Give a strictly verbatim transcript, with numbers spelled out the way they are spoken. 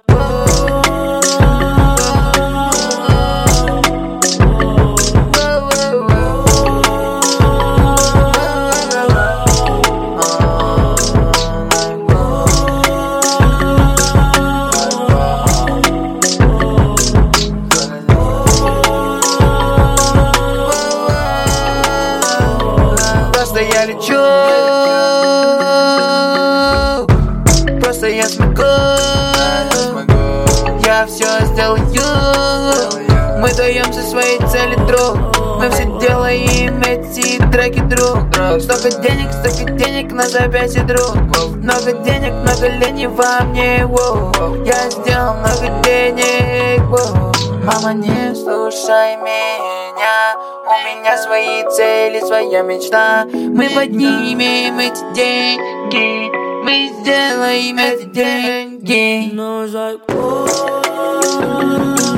Просто я лечу, просто я смогу, я все сделаю. Мы даемся своей цели, друг. Мы все делаем эти треки, друг. Столько денег, столько денег на запястье, друг. Много денег, много лени во мне, воу. Я сделал много денег, воу. Мама, не слушай меня, у меня свои цели, своя мечта. Мы поднимем эти деньги, мы сделаем эти деньги.